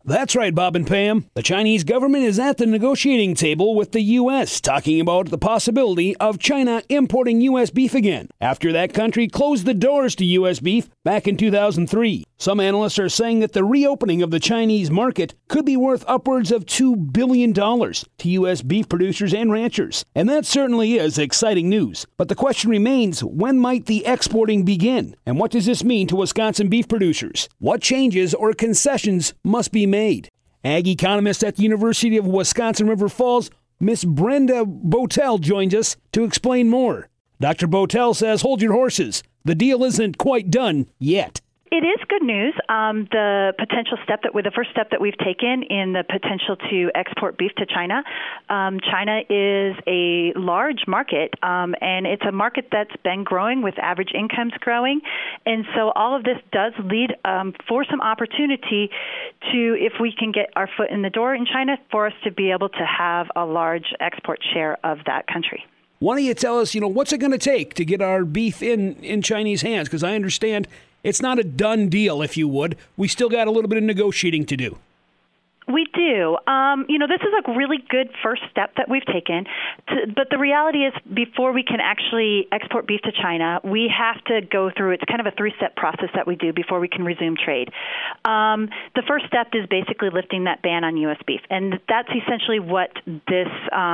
That's right, Bob and Pam. The Chinese government is at the negotiating table with the U.S., talking about the possibility of China importing U.S. beef again, after that country closed the doors to U.S. beef back in 2003. Some analysts are saying that the reopening of the Chinese market could be worth upwards of $2 billion to U.S. beef producers and ranchers. And that certainly is exciting news. But the question remains, when might the exporting begin? And what does this mean to Wisconsin beef producers? What changes or concessions must be made? Ag economist at the University of Wisconsin-River Falls, Miss Brenda Botel, joins us to explain more. Dr. Botel says, hold your horses. The deal isn't quite done yet. It is good news. The first step that we've taken in the potential to export beef to China. China is a large market, and it's a market that's been growing with average incomes growing. And so all of this does lead for some opportunity to, if we can get our foot in the door in China, for us to be able to have a large export share of that country. Why don't you tell us, what's it going to take to get our beef in Chinese hands? Because I understand it's not a done deal, if you would. We still got a little bit of negotiating to do. We do. This is a really good first step that we've taken. But the reality is, before we can actually export beef to China, we have to go through, it's kind of a three-step process that we do before we can resume trade. The first step is basically lifting that ban on U.S. beef. And that's essentially what this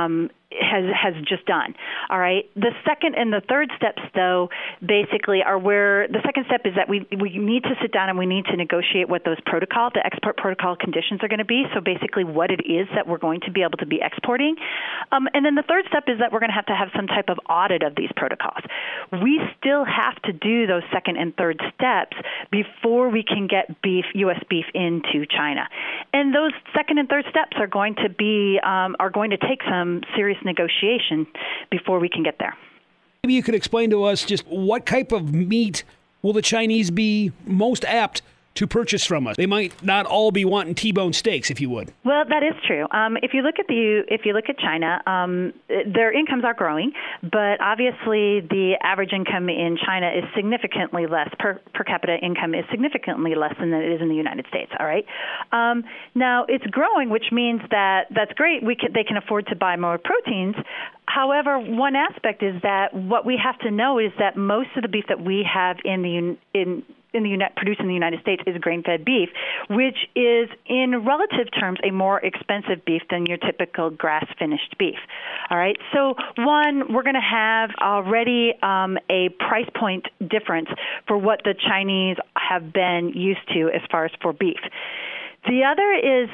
has just done. All right. The second and the third steps, though, basically are where the second step is that we need to sit down and we need to negotiate what the export protocol conditions are going to be. So basically what it is that we're going to be able to be exporting. And then the third step is that we're going to have some type of audit of these protocols. We still have to do those second and third steps before we can get U.S. beef into China. And those second and third steps are going to take some serious negotiation before we can get there. Maybe you could explain to us just what type of meat will the Chinese be most apt to purchase from us? They might not all be wanting T-bone steaks, if you would. Well, that is true. If you look at China, their incomes are growing, but obviously the average income in China is significantly less. Per capita income is significantly less than it is in the United States. All right. Now it's growing, which means that's great. They can afford to buy more proteins. However, one aspect is that what we have to know is that most of the beef that we have produced in the United States is grain-fed beef, which is, in relative terms, a more expensive beef than your typical grass-finished beef. All right. So, one, we're going to have already a price point difference for what the Chinese have been used to as far as for beef. The other is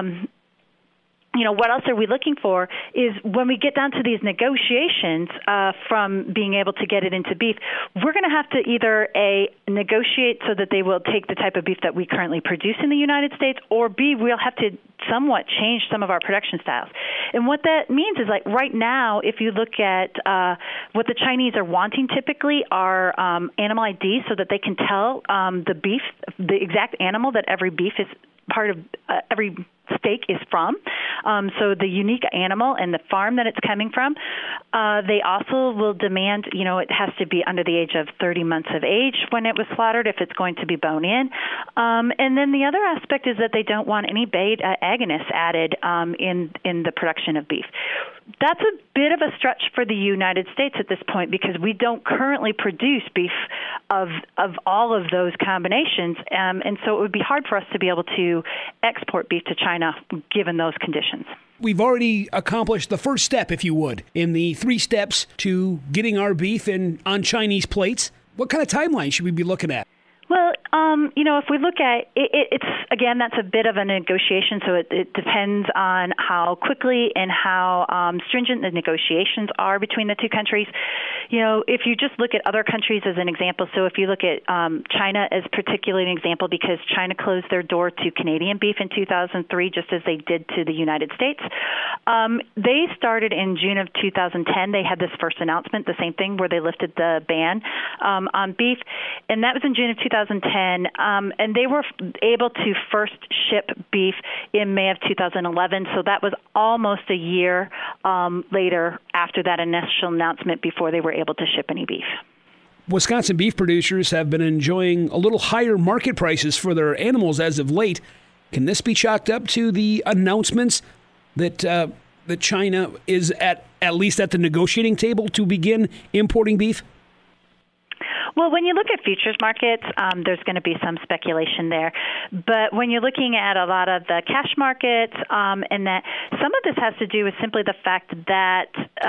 what else are we looking for is when we get down to these negotiations from being able to get it into beef, we're going to have to either A, negotiate so that they will take the type of beef that we currently produce in the United States, or B, we'll have to somewhat change some of our production styles. And what that means is, like right now, if you look at what the Chinese are wanting typically are animal IDs so that they can tell the exact animal that every beef is part of every steak is from. So the unique animal and the farm that it's coming from. They also will demand, it has to be under the age of 30 months of age when it was slaughtered if it's going to be bone in. And then the other aspect is that they don't want any agonists added in the production of beef. That's a bit of a stretch for the United States at this point because we don't currently produce beef of all of those combinations. And so it would be hard for us to be able to export beef to China given those conditions. We've already accomplished the first step, if you would, in the 3 steps to getting our beef on Chinese plates. What kind of timeline should we be looking at? Well, if we look at it's again, that's a bit of a negotiation. So it depends on how quickly and how stringent the negotiations are between the two countries. If you just look at other countries as an example, so if you look at China as particularly an example, because China closed their door to Canadian beef in 2003, just as they did to the United States. They started in June of 2010. They had this first announcement, the same thing, where they lifted the ban on beef, and that was in June of 2010. And they were able to first ship beef in May of 2011, so that was almost a year later after that initial announcement before they were able to ship any beef. Wisconsin beef producers have been enjoying a little higher market prices for their animals as of late. Can this be chalked up to the announcements that China is at least at the negotiating table to begin importing beef? Well, when you look at futures markets, there's going to be some speculation there. But when you're looking at a lot of the cash markets, and that some of this has to do with simply the fact that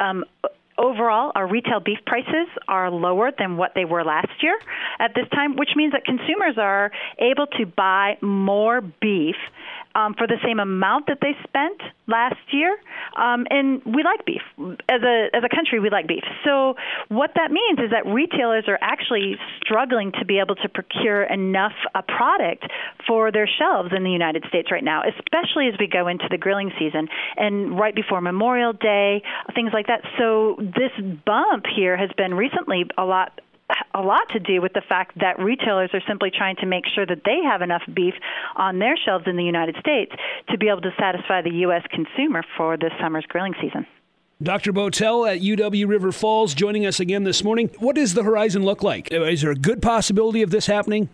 overall, our retail beef prices are lower than what they were last year at this time, which means that consumers are able to buy more beef for the same amount that they spent last year. And we like beef. As a country, we like beef. So what that means is that retailers are actually struggling to be able to procure enough product for their shelves in the United States right now, especially as we go into the grilling season and right before Memorial Day, things like that. So this bump here has been recently a lot to do with the fact that retailers are simply trying to make sure that they have enough beef on their shelves in the United States to be able to satisfy the U.S. consumer for this summer's grilling season. Dr. Botel at UW River Falls joining us again this morning. What does the horizon look like? Is there a good possibility of this happening?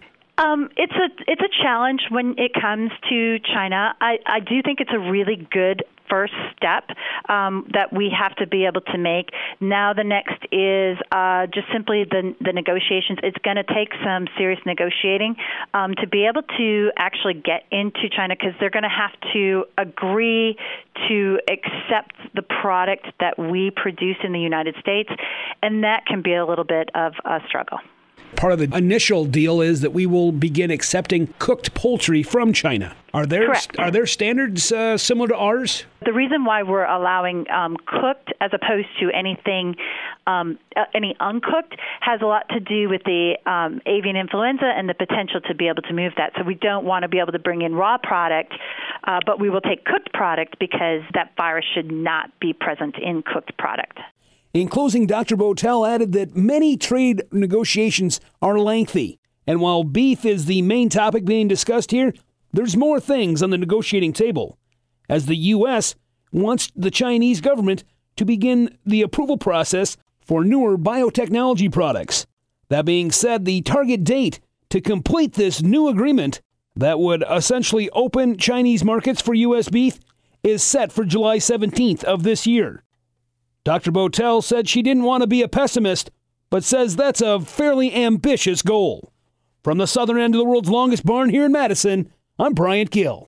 It's a challenge when it comes to China. I do think it's a really good first step that we have to be able to make. Now the next is just simply the negotiations. It's going to take some serious negotiating to be able to actually get into China, because they're going to have to agree to accept the product that we produce in the United States, and that can be a little bit of a struggle. Part of the initial deal is that we will begin accepting cooked poultry from China. Are there standards similar to ours? The reason why we're allowing cooked as opposed to anything, any uncooked, has a lot to do with the avian influenza and the potential to be able to move that. So we don't want to be able to bring in raw product, but we will take cooked product because that virus should not be present in cooked product. In closing, Dr. Botel added that many trade negotiations are lengthy. And while beef is the main topic being discussed here, there's more things on the negotiating table, as the U.S. wants the Chinese government to begin the approval process for newer biotechnology products. That being said, the target date to complete this new agreement that would essentially open Chinese markets for U.S. beef is set for July 17th of this year. Dr. Botel said she didn't want to be a pessimist, but says that's a fairly ambitious goal. From the southern end of the world's longest barn here in Madison, I'm Bryant Gill.